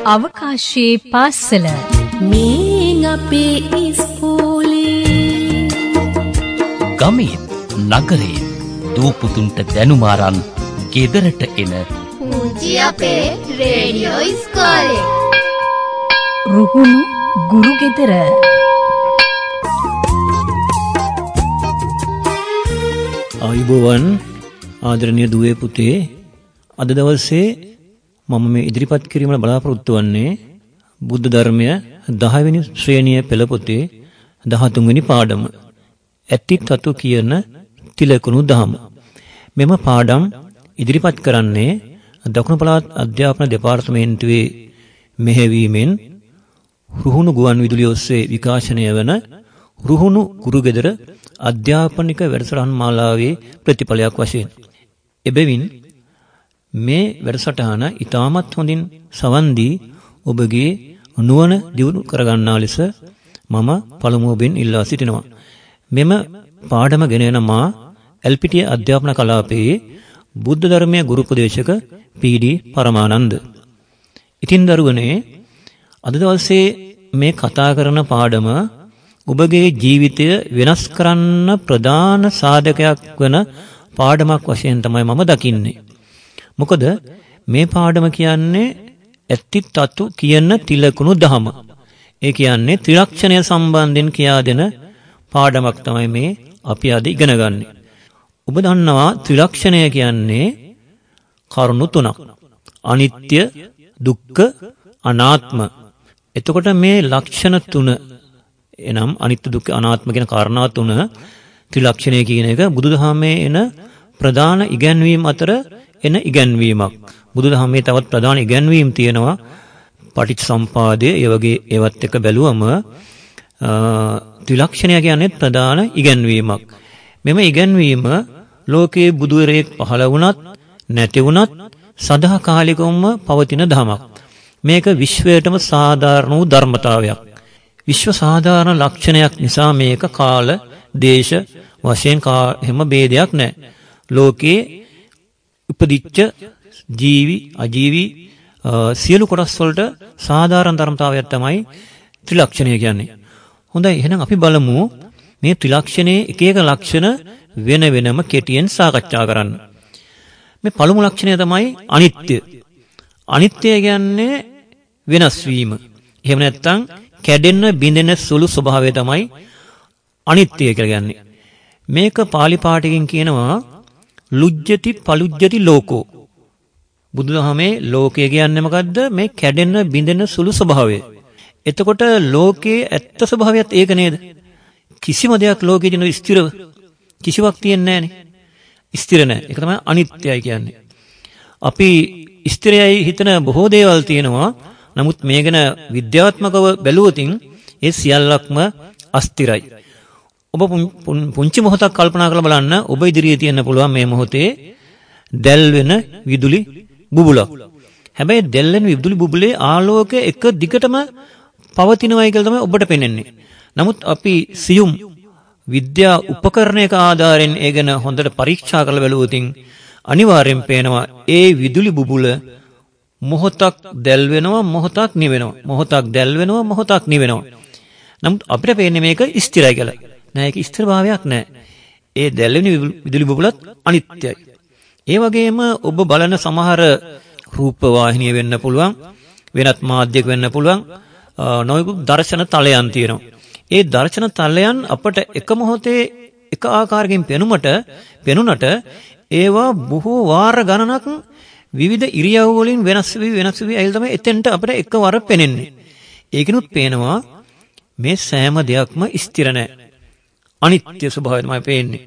අවකාශයේ පාසල මේ අපේ ඉස්කෝලේ ගමේ නගරේ දූපුතුන්ට දැනුම අරන් ගෙදරට එන පුංචි අපේ රේඩියෝ ඉස්කෝලේ රුහුණු ගුරු ගෙදර ආයුබෝවන් ආදරණීය දුවේ පුතේ අද දවසේ මම මේ ඉදිරිපත් කිරීමට බලාපොරොත්තු වෙන්නේ බුද්ධ ධර්මය 10 වෙනි ශ්‍රේණියේ පෙළ පොතේ 13 වෙනි පාඩම ඇති තතු කියන තිලකුණු දහම. මෙම පාඩම් ඉදිරිපත් කරන්නේ දකුණු පළාත් අධ්‍යාපන දෙපාර්තමේන්තුවේ මෙහෙයවීමෙන් රුහුණු ගුවන් විදුලිය ඔස්සේ විකාශනය වන රුහුණු ගුරු ගෙදර අධ්‍යාපනික වැඩසටහන් මාලාවේ ප්‍රතිඵලයක් වශයෙන්. එබැවින් මේ වැඩසටහන ඉතාමත් හොඳින් සවන් දී ඔබගේ නුවණ දියුණු කරගන්නා ලෙස මම පළමුවෙන් ඉල්ලා සිටිනවා. මෙම පාඩම ගෙන යන මා එල්පිටිය අධ්‍යාපන කලාපයේ බුද්ධ ධර්මයේ ගුරු උපදේශක පී.ඩී. පරමානන්ද. ඉතින් දරුවනේ අද දවසේ මේ කතා කරන පාඩම ඔබගේ ජීවිතය වෙනස් කරන්න ප්‍රධාන සාධකයක් වන පාඩමක් වශයෙන් තමයි මම දකින්නේ. මොකද මේ පාඩම කියන්නේ ඇති තතු කියන තිලකුණු දහම. ඒ කියන්නේ ත්‍රිලක්ෂණය සම්බන්ධයෙන් කියා දෙන පාඩමක් තමයි මේ අපි අද ඉගෙන ගන්න. ඔබ දන්නවා ත්‍රිලක්ෂණය කියන්නේ කරුණු තුනක්. අනිත්‍ය, දුක්ඛ, අනාත්ම. එතකොට මේ ලක්ෂණ තුන එනම් අනිත්‍ය, දුක්ඛ, අනාත්ම කියන කාරණා තුන ත්‍රිලක්ෂණය කියන එක බුදුදහමේ එන ප්‍රධාන ඉගැන්වීම් අතර එන ඉගැන්වීමක්. බුදුදහමේ තවත් ප්‍රධාන ඉගැන්වීම් තියෙනවා. පටිච්චසමුපාදය ඒ වගේ ඒවත් එක බැලුවම ත්‍රිලක්ෂණය කියන්නේ ප්‍රධාන ඉගැන්වීමක්. මෙම ඉගැන්වීම ලෝකයේ බුදුරෙක් පහළ වුණත් නැති වුණත් සදාකාලිකවම පවතින ධමයක්. මේක විශ්වයටම සාධාරණ වූ ධර්මතාවයක්. විශ්ව සාධාරණ ලක්ෂණයක් නිසා මේක කාල, දේශ වශයෙන් හැම ભેදයක් නැහැ. ලෝකයේ උපදිච්ච ජීවි, අජීවි සියලු කොටස් වලට සාධාරණ ධර්මතාවයක් තමයි ත්‍රිලක්ෂණය කියන්නේ. හොඳයි එහෙනම් අපි බලමු මේ ත්‍රිලක්ෂණයේ එක එක ලක්ෂණ වෙන වෙනම කෙටියෙන් සාකච්ඡා කරන්න. මේ පළමු ලක්ෂණය තමයි අනිත්‍ය. අනිත්‍ය කියන්නේ වෙනස් වීම. එහෙම නැත්නම් කැඩෙන බිඳෙන සුළු ස්වභාවය තමයි අනිත්‍ය කියලා කියන්නේ. මේක පාලි පාඨයෙන් කියනවා ලුජ්ජති පලුජ්ජති ලෝකෝ. බුදුදහමේ ලෝකය කියන්නේ මොකද්ද? මේ කැඩෙන බිඳෙන සුළු ස්වභාවය. එතකොට ලෝකයේ ඇත්ත ස්වභාවයත් ඒක නේද? කිසිම දෙයක් ලෝකයේ දින ස්ථිරව කිසිවක් තියෙන්නේ නැහනේ. ස්ථිර නැහැ. ඒක තමයි අනිත්‍යයි කියන්නේ. අපි ස්ථිරයයි හිතන බොහෝ දේවල් තියෙනවා. නමුත් මේ ගැන විද්‍යාත්මකව බැලුවොත් ඒ සියල්ලක්ම අස්ථිරයි. ඔබ පුංචි මොහොතක් කල්පනා කරලා බලන්න ඔබ ඉදිරියේ තියෙන්න පුළුවන් මේ මොහොතේ දැල් වෙන විදුලි බුබුලක්. හැබැයි දැල් වෙන විදුලි බුබුලේ ආලෝකය එක දිගටම පවතිනවායි කියලා තමයි ඔබට පේන්නේ. නමුත් අපි සියුම් විද්‍යා උපකරණයක ආධාරයෙන් ඒ ගැන හොඳට පරීක්ෂා කරලා බැලුවොත් අනිවාර්යෙන් පේනවා ඒ විදුලි බුබුල මොහොතක් දැල් වෙනවා, මොහොතක් නිවෙනවා. මොහොතක් දැල් වෙනවා, මොහොතක් නිවෙනවා. නමුත් අපිට පේන්නේ මේක ස්ථිරයි කියලා. නෑ, ඒක ස්ථිර භාවයක් නෑ. ඒ දැල් වෙන විදුලි බුබුලත් අනිත්‍යයි. ඒ වගේම ඔබ බලන සමහර රූප වාහිනිය වෙන්න පුළුවන්, වෙනත් මාධ්‍යයක් වෙන්න පුළුවන්, නොයෙකුත් දර්ශන තලයන් තියෙනවා. ඒ දර්ශන තලයන් අපට එක මොහොතේ එක ආකාරයකින් පෙනුනට ඒවා බොහෝ වාර ගණනක් විවිධ ඉරියව් වලින් වෙනස් වී ඇවිල්ලා තමයි එතෙන්ට අපිට එකවර පෙනෙන්නේ. ඒකිනුත් පේනවා මේ සෑම දෙයක්ම ස්ථිර නැහැ. අනිත්‍ය ස්වභාවය තමයි පේන්නේ.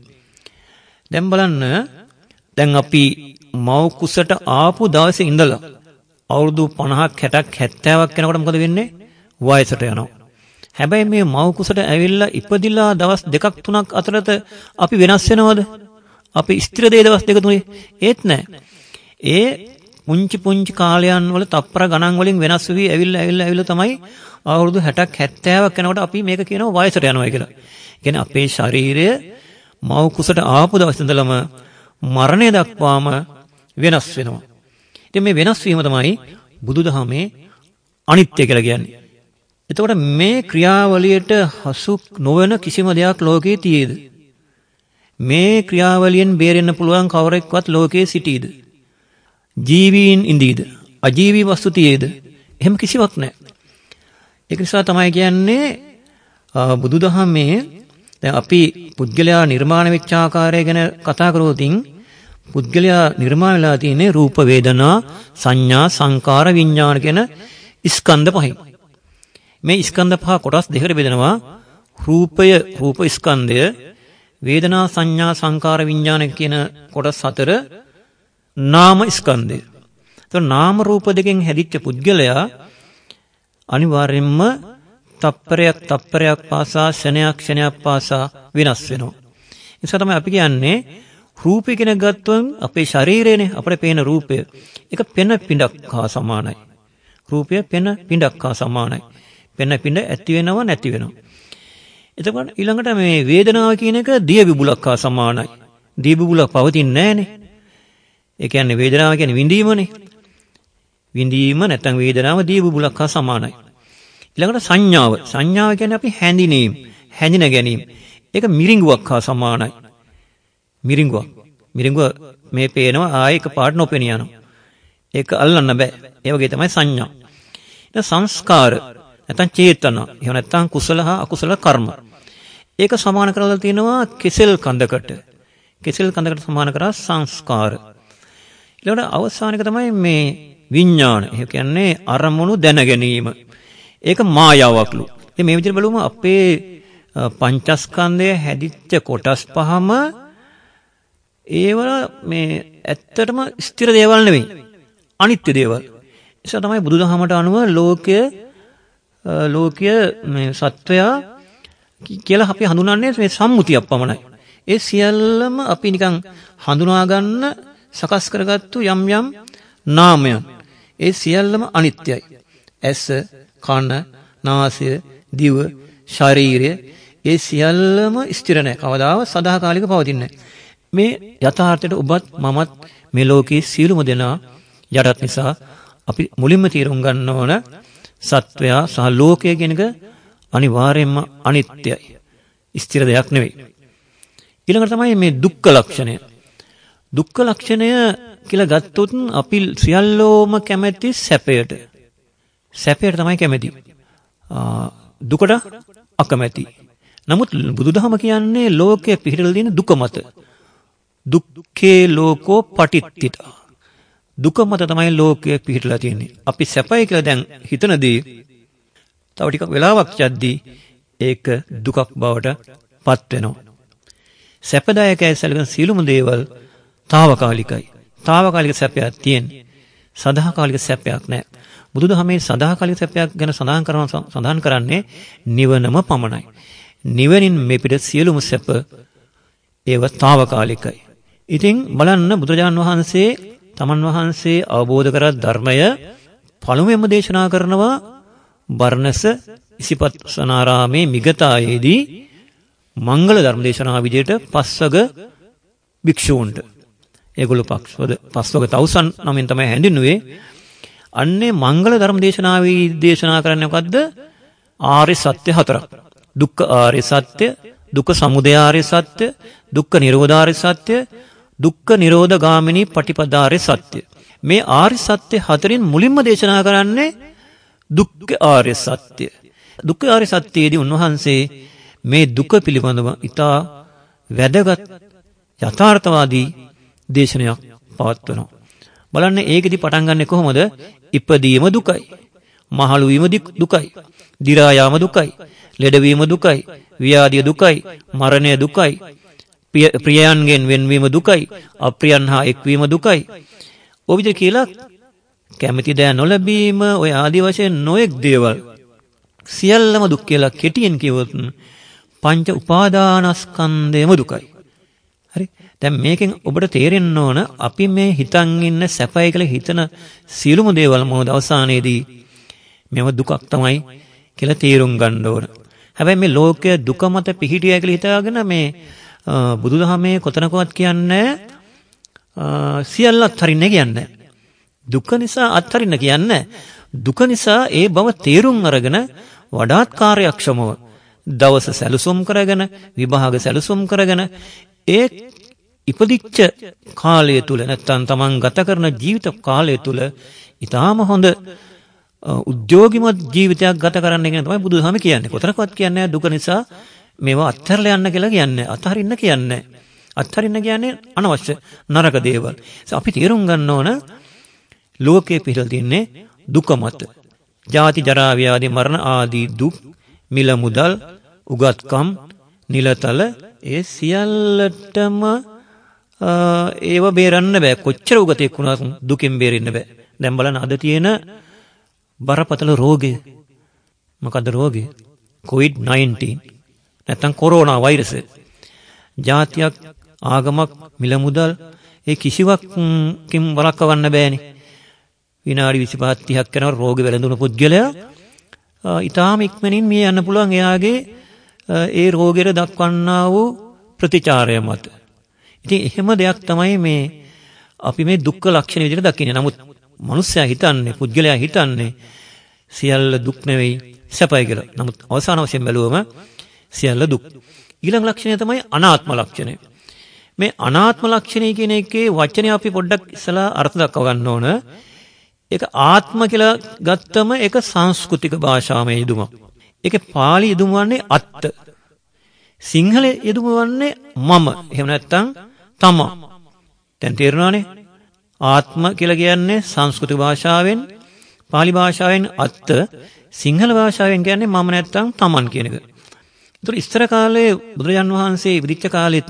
දැන් බලන්න, දැන් අපි මව් කුසට ආපු දවසේ ඉඳලා අවුරුදු 50ක් 60ක් 70ක් යනකොට මොකද වෙන්නේ? වයසට යනවා. හැබැයි මේ මව් කුසට ඇවිල්ලා ඉපදිලා දවස් 2ක් 3ක් අතරත අපි වෙනස් වෙනවද? අපි ස්ථිර දේ දවස් 2 3 ඒත් නැහැ. ඒ පුංචි කාලයන් වල තප්පර ගණන් වලින් වෙනස් වී ඇවිල්ලා තමයි අවුරුදු 60ක් 70ක් යනකොට අපි මේක කියනවා වයසට යනවා කියලා. කියන්නේ අපේ ශරීරය මව් කුසට ආපු දවස් ඉඳලම මරණය දක්වාම වෙනස් වෙනවා. ඉතින් මේ වෙනස් වීම තමයි බුදුදහමේ අනිත්‍ය කියලා කියන්නේ. එතකොට මේ ක්‍රියාවලියට හසු නොවන කිසිම දෙයක් ලෝකේ තියේද? මේ ක්‍රියාවලියෙන් බේරෙන්න පුළුවන් කවරෙක්වත් ලෝකේ සිටීද? ජීවීන් ඉඳීද? අජීවී වස්තු තියේද? එහෙම කිසිවක් නැහැ. ඒක නිසා තමයි කියන්නේ බුදුදහමේ දැන් අපි පුද්ගලයා නිර්මාණ වෙච්ච ආකාරය ගැන කතා කරෝතින් පුද්ගලයා නිර්මාණ වෙලා තියෙන්නේ රූප වේදනා සංඥා සංකාර විඥාන කියන ස්කන්ධ පහෙන්. මේ ස්කන්ධ පහ කොටස් දෙකකට බෙදෙනවා. රූප ස්කන්ධය, වේදනා සංඥා සංකාර විඥාන කියන කොටස් හතර නාම ස්කන්ධය. එතකොට නාම රූප දෙකෙන් හැදිච්ච පුද්ගලයා අනිවාර්යයෙන්ම තප්පරයක් පාසා ක්ෂණයක් පාසා විනාශ වෙනවා. ඒ නිසා තමයි අපි කියන්නේ රූපය කියන ගත්තොත් අපේ ශරීරයනේ අපිට පේන රූපය. ඒක පෙන පිඬක් හා සමානයි. රූපය පෙන පිඬක් හා සමානයි. පෙන පිඬ ඇති වෙනව නැති වෙනව. එතකොට ඊළඟට මේ වේදනාව කියන එක දිය විබුලක් හා සමානයි. දිය විබුලක් පවතින්නේ නැහනේ. ඒ කියන්නේ වේදනාව කියන්නේ විඳීමනේ. විඳීම නැත්නම් වේදනාව දිය විබුලක් හා සමානයි. ඊළඟට සංඥාව කියන්නේ අපි හැඳින ගැනීම. ඒක මිරිඟුවක් හා සමානයි. මිරිඟුව මේ පේනවා ආයෙ එක පාට නොපෙනිය යනවා. ඒක අල්ලන්න බෑ. ඒ වගේ තමයි සංඥා. ඊට සංස්කාර නැත්නම් චේතනා. එහෙම නැත්නම් කුසල හා අකුසල කර්ම. ඒක සමාන කරලා තියෙනවා කෙසෙල් කඳකට. කෙසෙල් කඳකට සමාන කරා සංස්කාර. ඊළඟට අවසාන එක තමයි මේ විඥාන. ඒ කියන්නේ අරමුණු දැන ගැනීම. ඒක මායාවක්ලු. ඉතින් මේ විදිහට බලුවම අපේ පංචස්කන්ධය හැදිච්ච කොටස් පහම ඒවල මේ ඇත්තටම ස්ථිර දේවල් නෙවෙයි. අනිත්‍ය දේවල්. ඒ නිසා තමයි බුදුදහමට අනුව ලෝකය මේ සත්වයා කියලා අපි හඳුනන්නේ මේ සම්මුතියක් පමණයි. ඒ සියල්ලම අපි නිකන් හඳුනා ගන්න සකස් කරගත්තු යම් නාමයන්. ඒ සියල්ලම අනිත්‍යයි. ඇස, කන, නාසය, දිව, ශරීරය ඒ සියල්ලම ස්ථිර නැහැ. කවදාවත් සදාකාලික පවතින්නේ නැහැ. මේ යථාර්ථයට ඔබත් මමත් මේ ලෝකයේ සියලුම දෙනා යටත් නිසා අපි මුලින්ම තීරුම් ගන්න ඕන සත්වයා සහ ලෝකය කියන එක අනිවාර්යයෙන්ම අනිත්‍යයි. ස්ථිර දෙයක් නෙවෙයි. ඊළඟට තමයි මේ දුක්ඛ ලක්ෂණය. දුක්ඛ ලක්ෂණය කියලා ගත්තොත් අපි සියල්ලෝම කැමැති සැපයට. සැපයට තමයි කැමැති. දුකට අකමැති. නමුත් බුදුදහම කියන්නේ ලෝකයේ පිහිටලා තියෙන දුක මත. දුක්ඛේ ලෝකෝ පටිච්චිතා. දුක මත තමයි ලෝකයේ පිහිටලා තියෙන්නේ. අපි සැපයි කියලා දැන් හිතනදී තව ටිකක් වෙලාවක් යද්දී ඒක දුකක් බවට පත් වෙනවා. සැපදායකයි සැලකෙන සියලුම දේවල් తాවකාලිකයි. తాවකාලික සැපයක් තියෙන්නේ. සදාකාලික සැපයක් නැහැ. බුදුදහමේ සදාකාලික සැපයක් ගැන සඳහන් කරන්නේ නිවනම පමණයි. නිවනින් මෙපිට සියලුම සැප ඒව తాවකාලිකයි. ඉතින් බලන්න බුදුරජාණන් වහන්සේ තමන් වහන්සේ අවබෝධ කර ධර්මය පළමුවෙන්ම දේශනා කරනවා බර්ණස ඉසිපත්සනාරාමේ මිගතායේදී මංගල ධර්ම දේශනාව විදිහට පස්වග භික්ෂූන්ට. ඒගොල්ලෝ පස්වග තවුසන් නමින් තමයි හැඳින්වුවේ. අන්නේ මංගල ධර්ම දේශනාවේ දේශනා කරන්නේ මොකද්ද? ආර්ය සත්‍ය හතරක්. දුක්ඛ ආර්ය සත්‍ය, දුක්ඛ සමුදය ආර්ය සත්‍ය, දුක්ඛ නිරෝධ ආර්ය සත්‍ය, දුක්ඛ නිරෝධ ගාමිනී පටිපදාාර්ය සත්‍ය. මේ ආර්ය සත්‍ය හතරින් මුලින්ම දේශනා කරන්නේ දුක්ඛ ආර්ය සත්‍ය. දුක්ඛ ආර්ය සත්‍යයේදී උන්වහන්සේ මේ දුක පිළිබඳව ඉතා වැදගත් යථාර්ථවාදී දේශනයක් පවත්වනවා. බලන්න ඒකෙදි පටන් ගන්නෙ කොහොමද? ඉපදීම දුකයි, මහලු වීම දුකයි, දි รา යාම දුකයි, ලෙඩවීම දුකයි, ව්‍යාධිය දුකයි, මරණය දුකයි, ප්‍රියයන්ගෙන් වෙන්වීම දුකයි, අප්‍රියයන් හා එක්වීම දුකයි. ඔය විදිහට කියලා කැමැති දෑ නොලැබීම ඔය ආදි වශයෙන් නොඑක් දේවල් සියල්ලම දුක් කියලා කෙටියෙන් කිව්වොත් පංච උපාදානස්කන්ධයම දුකයි. හරි. දැන් මේකෙන් ඔබට තේරෙන්න ඕන අපි මේ හිතන් ඉන්න සැපයි කියලා හිතන සියලුම දේවල් මොකද අවසානයේදී මේව දුකක් තමයි කියලා තේරුම් ගන්න ඕන. හැබැයි මේ ලෝකයේ දුක මත පිහිටියයි කියලා හිතාගෙන මේ බුදුදහමේ කොතනකවත් කියන්නේ සියල්ල අත්හරින්න කියන්නේ. දුක නිසා අත්හරින්න කියන්නේ දුක නිසා ඒ බව තේරුම් අරගෙන වඩාත් කාර්යක්ෂමව දවස සැලසුම් කරගෙන විභාග සැලසුම් කරගෙන ඒ ඉපදිච්ච කාලය තුල නැත්තම් තමන් ගත කරන ජීවිත කාලය තුල ඊටාම හොඳ උද්‍යෝගිමත් ජීවිතයක් ගත කරන්න කියන තමයි බුදුදහම කියන්නේ. කොතරම්වත් කියන්නේ දුක නිසා මේවා අත්හැරලා යන්න කියලා කියන්නේ. අත්හරින්න කියන්නේ. අත්හරින්න කියන්නේ අනවශ්‍ය නරක දේවල්. අපි තේරුම් ගන්න ඕන ලෝකයේ පිළිලා තින්නේ දුක මත. ජාති ජරා ව්‍යාධි මරණ ආදී දුක්, මිල මුදල්, උගත්කම්, නිලතල ඒ සියල්ලටම ඒව බේරන්න බෑ. කොච්චර උගතෙක් වුණත් දුකෙන් බේරෙන්න බෑ. දැන් බලන්න අද තියෙන බරපතල රෝගය. මොකද රෝගය? COVID-19 නැත්නම් කොරෝනා වෛරසය. ජාතියක්, ආගමක්, මිල මුදල් ඒ කිසිවක්කින් වළක්වන්න බෑනේ. විනාඩි 25 30ක් යනකොට රෝග වැළඳුණු පුද්ගලයා ඊටාම ඉක්මනින් මිය යන්න පුළුවන් එයාගේ ඒ රෝගයට දක්වන්නා වූ ප්‍රතිචාරය මත. ඉතින් එහෙම දෙයක් තමයි මේ අපි මේ දුක්ඛ ලක්ෂණ විදිහට දකින්නේ. නමුත් මනුස්සයා හිතන්නේ, පුද්ගලයා හිතන්නේ සියල්ල දුක් නෙවෙයි සැපයි කියලා. නමුත් අවසාන වශයෙන් බැලුවම සියල්ල දුක්. ඊළඟ ලක්ෂණය තමයි අනාත්ම ලක්ෂණය. මේ අනාත්ම ලක්ෂණය කියන එකේ වචනේ අපි පොඩ්ඩක් ඉස්සලා අර්ථ දක්ව ගන්න ඕන. ඒක ආත්ම කියලා ගත්තම ඒක සංස්කෘතික භාෂාවේ යෙදුමක්. ඒකේ පාලි යෙදුම වන්නේ අත්ත. සිංහල යෙදුම වන්නේ මම. එහෙම නැත්නම් තමා. දැන් තේරෙනවනේ? ආත්ම කියලා කියන්නේ සංස්කෘතික භාෂාවෙන්, පාලි භාෂාවෙන් අත්ත, සිංහල භාෂාවෙන් කියන්නේ මම නැත්නම් තමන් කියන එක. ඒතර ඉස්තර කාලේ බුදුරජාන් වහන්සේ ඉදිරිච්ච කාලෙත්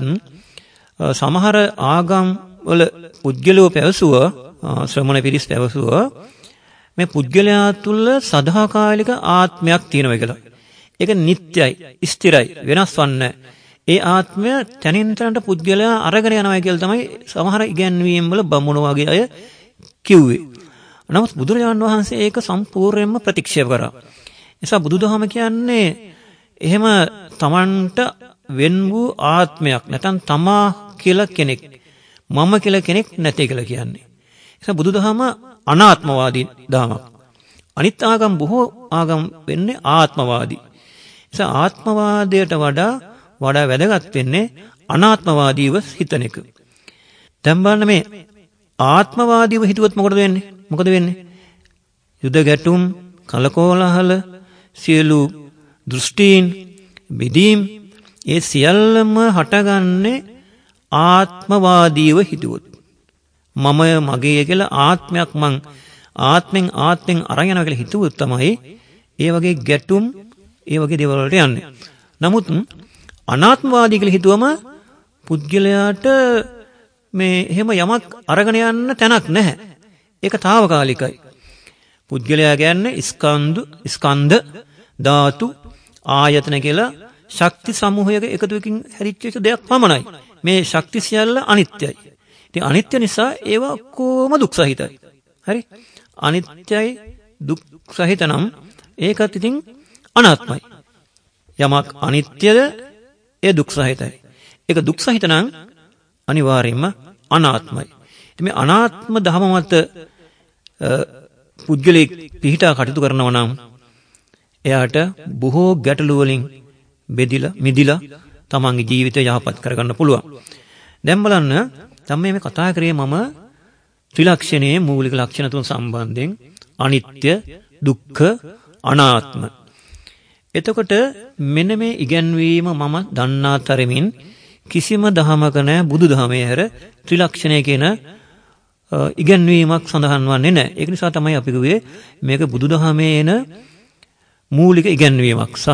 සමහර ආගම් වල පුද්ගලෝ පැවසුව, ශ්‍රමණ පිරිස් පැවසුව මේ පුද්ගලයා තුළ සදාකාලික ආත්මයක් තියෙනවා කියලා. ඒක නිට්ටයයි, ස්ථිරයි, වෙනස් වන්නේ. ඒ ආත්මය තනින් තනට පුද්ගලයා අරගෙන යනවා කියලා තමයි සමහර ඉගැන්වීම් වල බමුණු වගේ අය කිව්වේ. නමුත් බුදුරජාණන් වහන්සේ ඒක සම්පූර්ණයෙන්ම ප්‍රතික්ෂේප කරා. නිසා බුදුදහම කියන්නේ එහෙම තමන්ට වෙන් වූ ආත්මයක් නැත්නම් තමා කියලා කෙනෙක්, මම කියලා කෙනෙක් නැtei කියලා කියන්නේ. නිසා බුදුදහම අනාත්මවාදී දහමක්. අනිත් ආගම් බොහෝ ආගම් වෙන්නේ ආත්මවාදී. නිසා ආත්මවාදයට වඩා වැදගත් වෙන්නේ අනාත්මවාදීව හිතන එක. දැන් බලන්න මේ ආත්මවාදීව හිතුවොත් මොකද වෙන්නේ? මොකද වෙන්නේ? යුද ගැටුම්, කලකෝලහල, සියලු දෘෂ්ටීන්, බෙදීම් ඒ සියල්ලම හටගන්නේ ආත්මවාදීව හිතුවොත්. මම මගේ කියලා ආත්මයක් මං ආත්මෙන් අරන් යනවා කියලා හිතුවොත් තමයි ඒ වගේ ගැටුම්, ඒ වගේ දේවල් වලට යන්නේ. නමුත් අනාත්මවාදී කියලා හිතුවම පුද්ගලයාට මේ එහෙම යමක් අරගෙන යන්න තැනක් නැහැ. ඒක తాවකාලිකයි. පුද්ගලයා කියන්නේ ස්කන්ධ, ධාතු, ආයතන කියලා ශක්ති සමූහයක එකතුවකින් හැදිච්ච දෙයක් පමණයි. මේ ශක්ති සියල්ල අනිත්‍යයි. ඉතින් අනිත්‍ය නිසා ඒවා කොහොම දුක් සහිතයි. හරි? අනිත්‍යයි, දුක් සහිත නම් ඒකත් ඉතින් අනාත්මයි. යමක් අනිත්‍යද ඒ දුක් සහිතයි. ඒක දුක් සහිත නම් අනිවාර්යයෙන්ම අනාත්මයි. ඉතින් මේ අනාත්ම ධම මත පුද්ගලෙක් පිහිටා කටයුතු කරනවා නම් එයාට බොහෝ ගැටලු වලින් මිදිලා තමන්ගේ ජීවිතය යහපත් කරගන්න පුළුවන්. දැන් බලන්න තමයි මේ කතා කරේ මම ත්‍රිලක්ෂණයේ මූලික ලක්ෂණ තුන සම්බන්ධයෙන් අනිත්‍ය, දුක්ඛ, අනාත්ම. එතකොට මෙන්න මේ ඉගැන්වීම මම දන්නා තරමින් කිසිම දහමක නැහැ බුදුදහමේ හැර ත්‍රිලක්ෂණය කියන ඉගැන්වීමක් සඳහන් වන්නේ නැහැ. ඒක නිසා තමයි අපි කිව්වේ මේක බුදුදහමේ එන මූලික ඉගැන්වීමක් සහ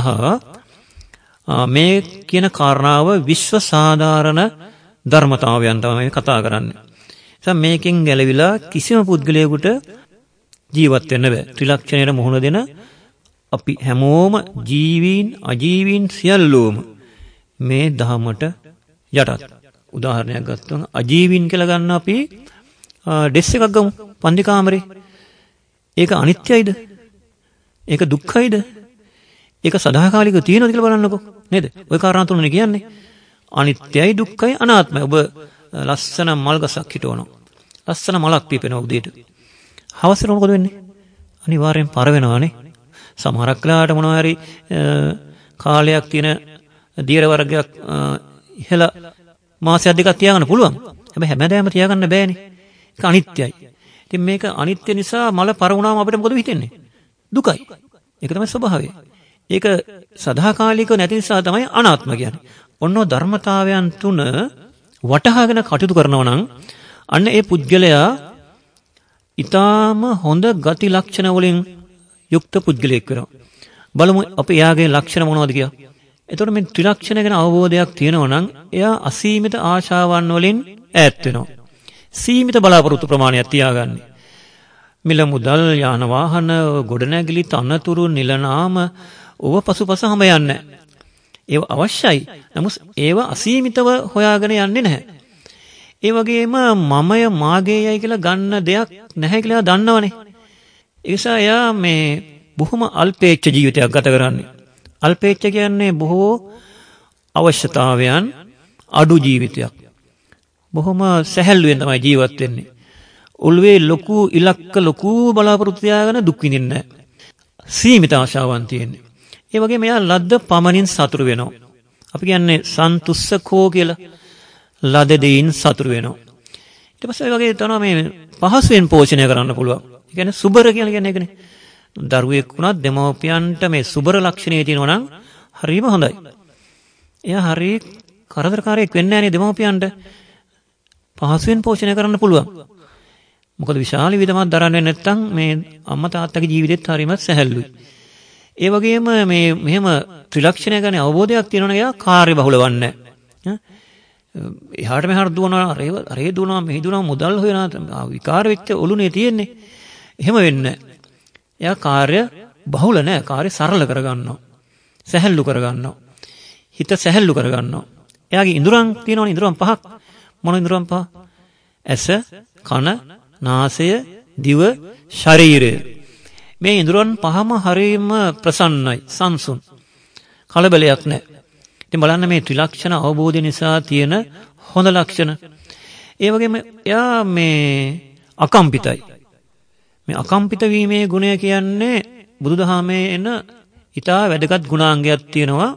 මේ කියන කාරණාව විශ්ව සාධාරණ ධර්මතාවයන් තමයි කතා කරන්නේ. නිසා මේකෙන් ගැලවිලා කිසිම පුද්ගලයෙකුට ජීවත් වෙන්න බෑ. ත්‍රිලක්ෂණයට මුහුණ දෙන අපි හැමෝම ජීවීන් අජීවීන් සියල්ලෝම මේ ධහමට යටත්. උදාහරණයක් ගත්තොත් අජීවීන් කියලා ගන්න අපි ඩෙස් එකක් ගමු පන්ති කාමරේ. ඒක අනිත්‍යයිද? ඒක දුක්ඛයිද? ඒක සදාකාලිකව තියෙනවද කියලා බලන්නකෝ. නේද? ওই කාරණා තුනනේ කියන්නේ. අනිත්‍යයි, දුක්ඛයි, අනාත්මයි. ඔබ ලස්සන මල් ගසක් හිටවනවා. ලස්සන මලක් පිපෙනවා උදේට. හවසට මොකද වෙන්නේ? අනිවාර්යෙන් පර වෙනවානේ. සමහරක් වෙලාවට මොනවා හරි කාලයක් තියෙන දියර වර්ගයක් ඉහළ මාසයක් දෙකක් තියාගන්න පුළුවන්. හැබැයි හැමදාම තියාගන්න බෑනේ. ඒක අනිත්‍යයි. ඉතින් මේක අනිත්‍ය නිසා මල පර වුණාම අපිට මොකද හිතෙන්නේ? දුකයි. ඒක තමයි ස්වභාවය. ඒක සදාකාලික නැති නිසා තමයි අනාත්ම කියන්නේ. ඔන්න ධර්මතාවයන් තුන වටහාගෙන කටයුතු කරනවා නම් අන්න ඒ පුද්ගලයා ඊටාම හොඳ ගති ලක්ෂණ වලින් යුක්ත පුද්ගලයෙක් වෙනවා. බලමු අපි එයාගේ ලක්ෂණ මොනවද කියලා. එතකොට මේ ත්‍රිලක්ෂණ ගැන අවබෝධයක් තියෙනවා නම් එයා අසීමිත ආශාවන් වලින් ඈත් වෙනවා. සීමිත බලාපොරොත්තු ප්‍රමාණයක් තියාගන්නේ. මිල මුදල්, යාන වාහන, ගොඩනැගිලි, තනතුරු, නිලනාම ඕව පසුපස හැම යන්නේ. ඒව අවශ්‍යයි. නමුත් ඒව අසීමිතව හොයාගෙන යන්නේ නැහැ. ඒ වගේම මමය මාගේයයි කියලා ගන්න දෙයක් නැහැ කියලා දන්නවනේ. ඒ නිසා එයා මේ බොහොම අල්පේච්ඡ ජීවිතයක් ගත කරන්නේ. අල්පේච්ඡ කියන්නේ බොහෝ අවශ්‍යතාවයන් අඩු ජීවිතයක්. බොහොම සැහැල්ලුවෙන් තමයි ජීවත් වෙන්නේ. ඔළුවේ ලොකු ඉලක්ක ලොකු බලාපොරොත්තු තියාගෙන දුක් විඳින්නේ නැහැ. සීමිත ආශාවන් තියෙන්නේ. ඒ වගේම එයා ලද්ද පමණින් සතුරු වෙනවා. අපි කියන්නේ සන්තුස්සකෝ කියලා. ලද දෙයින් සතුරු වෙනවා. ඊට පස්සේ වගේ තමයි මේ පහසුවෙන් පෝෂණය කරන්න පුළුවන්. ඒ කියන්නේ සුබර කියලා කියන්නේ ඒකනේ. දරුවෙක් වුණත් දෙමව්පියන්ට මේ සුබර ලක්ෂණේ තියෙනවා නම් හරිම හොඳයි. එයා හරිය කරදරකාරයෙක් වෙන්නේ නැහැ නේ දෙමව්පියන්ට. පහසුවෙන් පෝෂණය කරන්න පුළුවන්. මොකද විශාල විදමක් දරන්නේ නැත්නම් මේ අම්මා තාත්තගේ ජීවිතෙත් හරිම සැහැල්ලුයි. ඒ වගේම මේ මෙහෙම ත්‍රිලක්ෂණය ගැන අවබෝධයක් තියෙනවා නම් එයා කාර්යබහුල වන්නේ නැහැ. එහාට මෙහාට දුවනවා, අරේ දුවනවා, මෙහි දුවනවා, මුදල් හොයනවා, විකාර වෙච්ච ඔළුනේ තියෙන්නේ. එහෙම වෙන්නේ නැහැ. එයා කාර්ය බහුල නැහැ. කාර්ය සරල කරගන්නවා. සැහැල්ලු කරගන්නවා. හිත සැහැල්ලු කරගන්නවා. එයාගේ ඉඳුරන් තියෙනවනේ ඉඳුරන් පහක්. මොන ඉඳුරන් පහ? ඇස, කන, නාසය, දිව, ශරීරය. මේ ඉඳුරන් පහම හරියම ප්‍රසන්නයි, සංසුන්. කලබලයක් නැහැ. ඉතින් බලන්න මේ ත්‍රිලක්ෂණ අවබෝධය නිසා තියෙන හොඳ ලක්ෂණ. ඒ වගේම එයා මේ අකම්පිතයි. මේ අකම්පිත වීමේ ගුණය කියන්නේ බුදුදහමේ එන ඊටා වැදගත් ගුණාංගයක් තියෙනවා.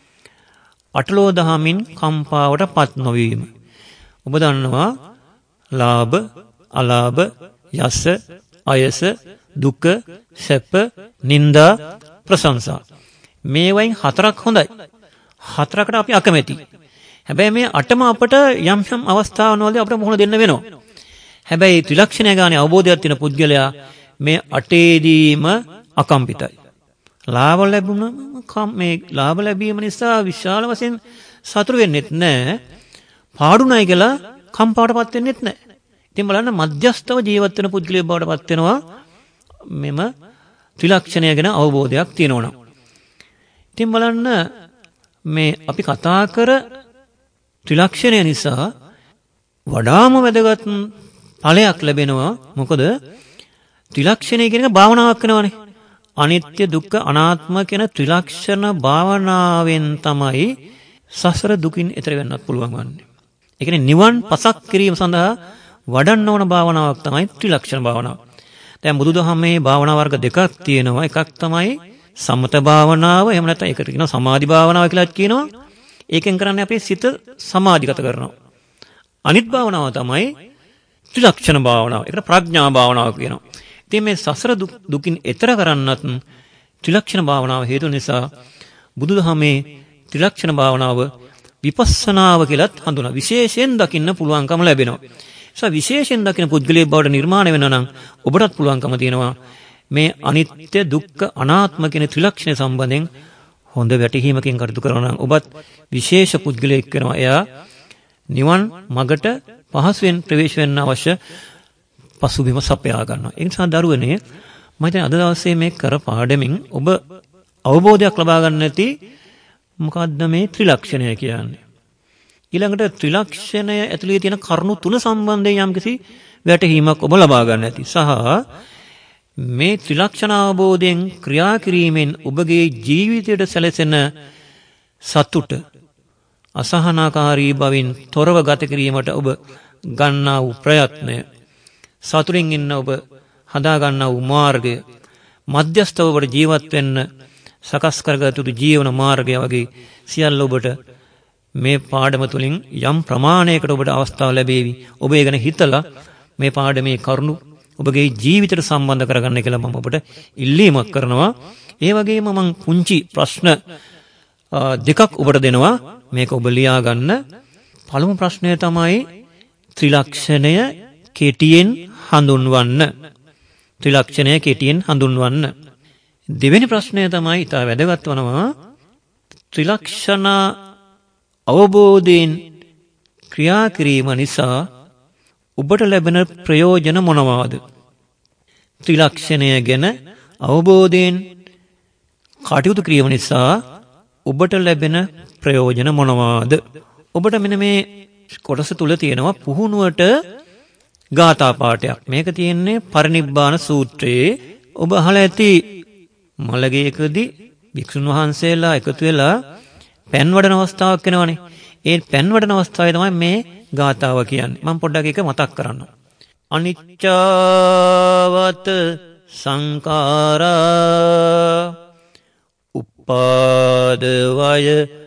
අටලෝ දහමින් කම්පාවටපත් නොවීම. ඔබ දන්නවා ලාභ, අලාභ, යස, අයස, දුක, සැප, නිന്ദා, ප්‍රශංසා. මේ වයින් හතරක් හොඳයි. හතරකට අපි අකමැති. හැබැයි මේ අටම අපට යම් යම් අවස්ථාවන් වලදී අපට මොහොන දෙන්න වෙනවා. හැබැයි ත්‍රිලක්ෂණය ගානේ අවබෝධයක් තියෙන පුද්ගලයා මේ අටේදීම අකම්පිතයි. ලාභ ලැබුණා මේ ලාභ ලැබීම නිසා විශාල වශයෙන් සතුරු වෙන්නෙත් නැහැ. පාඩුණයි කියලා කම්පාවටපත් වෙන්නෙත් නැහැ. ඉතින් බලන්න මධ්‍යස්තව ජීවත් වෙන පුද්ගලයෙක් බවට පත් වෙනවා මෙම ත්‍රිලක්ෂණය ගැන අවබෝධයක් තියෙනවා. ඉතින් බලන්න මේ අපි කතා කර ත්‍රිලක්ෂණය නිසා වඩාම වැදගත් ඵලයක් ලැබෙනවා. මොකද ත්‍රිලක්ෂණය කියන එක භාවනාවක් වෙනවානේ. අනිත්‍ය, දුක්ඛ, අනාත්ම කියන ත්‍රිලක්ෂණ භාවනාවෙන් තමයි සසර දුකින් එතර වෙන්නත් පුළුවන් වන්නේ. ඒ කියන්නේ නිවන් පසක් කිරීම සඳහා වඩන්න ඕන භාවනාවක් තමයි ත්‍රිලක්ෂණ භාවනාව. දැන් බුදුදහමේ භාවනා වර්ග දෙකක් තියෙනවා. එකක් තමයි සමත භාවනාව, එහෙම නැත්නම් ඒකට කියනවා සමාධි භාවනාව කියලා කියනවා. ඒකෙන් කරන්නේ අපේ සිත සමාධිගත කරනවා. අනිත් භාවනාව තමයි ත්‍රිලක්ෂණ භාවනාව. ඒකට ප්‍රඥා භාවනාව කියනවා. ඉතින් මේ සසර දුකින් එතර කරන්නත් ත්‍රිලක්ෂණ භාවනාව හේතු නිසා බුදුදහමේ ත්‍රිලක්ෂණ භාවනාව විපස්සනාව කියලාත් හඳුනනවා. විශේෂයෙන් දකින්න පුළුවන්කම ලැබෙනවා. විශේෂයෙන් දකින පුද්ගලයෙක් බවට නිර්මාණය වෙනවා නම් ඔබටත් පුළුවන්කම තියෙනවා මේ අනිත්‍ය, දුක්ඛ, අනාත්ම කියන ත්‍රිලක්ෂණ සම්බන්ධයෙන් හොඳ වැටහීමකින් කටයුතු කරනවා නම් ඔබත් විශේෂ පුද්ගලයෙක් වෙනවා. එයා නිවන් මගට පහසුවෙන් ප්‍රවේශ වෙන්න අවශ්‍ය පසුබිම සපයා ගන්නවා. ඒ නිසා දරුවනේ මම හිතන්නේ අද දවසේ මේ කර පාඩමින් ඔබ අවබෝධයක් ලබා ගන්න නැති මොකද්ද මේ ත්‍රිලක්ෂණය කියන්නේ. ඊළඟට ත්‍රිලක්ෂණය ඇතුළේ තියෙන කරුණු තුන සම්බන්ධයෙන් යම්කිසි වැටහීමක් ඔබ ලබා ගන්න ඇති. සහ මේ ත්‍රිලක්ෂණ අවබෝධයෙන් ක්‍රියා කිරීමෙන් ඔබගේ ජීවිතයට සැලසෙන සතුට අසහනාකාරී බවින් තොරව ගත කිරීමට ඔබ ගන්නා වූ ප්‍රයත්නය, සතුටින් ඉන්න ඔබ හදා ගන්නා වූ මාර්ගය, මධ්‍යස්ථව ඔබට ජීවත් වෙන්න සකස් කරගත යුතු ජීවන මාර්ගය වගේ සියල්ල ඔබට මේ පාඩම තුලින් යම් ප්‍රමාණයකට ඔබට අවස්ථාව ලැබේවි. ඔබ ඒ ගැන හිතලා මේ පාඩමේ කරුණු ඔබගේ ජීවිතයට සම්බන්ධ කරගන්න කියලා මම ඔබට ඉල්ලීමක් කරනවා. ඒ වගේම මම පුංචි ප්‍රශ්න දෙකක් ඔබට දෙනවා. මේක ඔබ ලියා ගන්න. පළමු ප්‍රශ්නය තමයි ත්‍රිලක්ෂණය කෙටියෙන් හඳුන්වන්න. ත්‍රිලක්ෂණය කෙටියෙන් හඳුන්වන්න. දෙවෙනි ප්‍රශ්නය තමයි ඉතා වැදගත් වනවා. ත්‍රිලක්ෂණ අවබෝධයෙන් ක්‍රියා කිරීම නිසා ඔබට ලැබෙන ප්‍රයෝජන මොනවාද? ත්‍රිලක්ෂණය ගැන අවබෝධයෙන් කටයුතු කිරීම නිසා ඔබට ලැබෙන ප්‍රයෝජන මොනවාද? ඔබට මෙන්න මේ කොටස තුල තියෙනවා පුහුණුවට ගාථා පාඨයක්. මේක තියෙන්නේ පරිනිබ්බාන සූත්‍රයේ. ඔබ අහලා ඇති මළගේකදී භික්ෂුන් වහන්සේලා එකතු වෙලා පෑන් වඩන අවස්ථාවක් වෙනවනේ. ඒ පෑන් වඩන අවස්ථාවේ තමයි මේ ගාථාව කියන්නේ. මම පොඩ්ඩක් ඒක මතක් කරන්නම්. අනිච්චවත සංඛාරා උපාද වය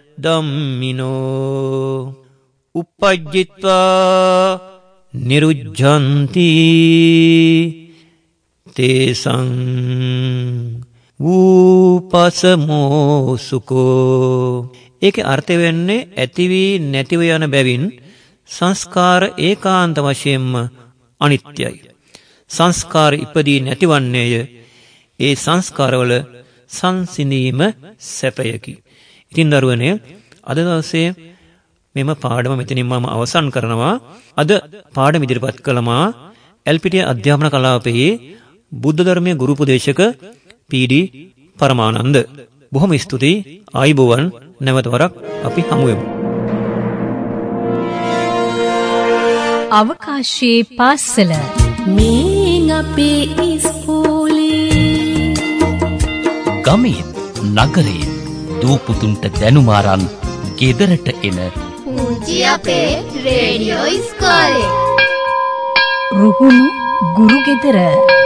ධම්මිනෝ uppajjitva niruජ්ජන්ති තේසං වූපසමෝ සුකෝ. ඒකේ අර්ථය වෙන්නේ ඇති වී නැතිව යන බැවින් සංස්කාර ඒකාන්ත වශයෙන්ම අනිත්‍යයි. සංස්කාර ඉපදී නැතිවන්නේය. ඒ සංස්කාරවල සංසිඳීම සැපයකි. ඉතින් දරුවනේ අද දවසේ මෙම පාඩම මෙතනින් මම අවසන් කරනවා. අද පාඩම ඉදිරිපත් කළමා එල්පිටිය අධ්‍යාපන කලාපයේ බුද්ධ ධර්මයේ ගුරු උපදේශක පී.ඩී. පරමානන්ද. බොහොම ස්තුතියි. ආයුබෝවන්. නැවත වරක් අපි හමු වෙමු. අවකාශයේ පාසල මේ අපේ ඉස්කෝලේ ගමේ නගරේ දූපුතුන්ට දැනුම අරන් ගෙදරට එන පුංචි අපේ රේඩියෝ ඉස්කෝලේ. රුහුණු ගුරු ගෙදර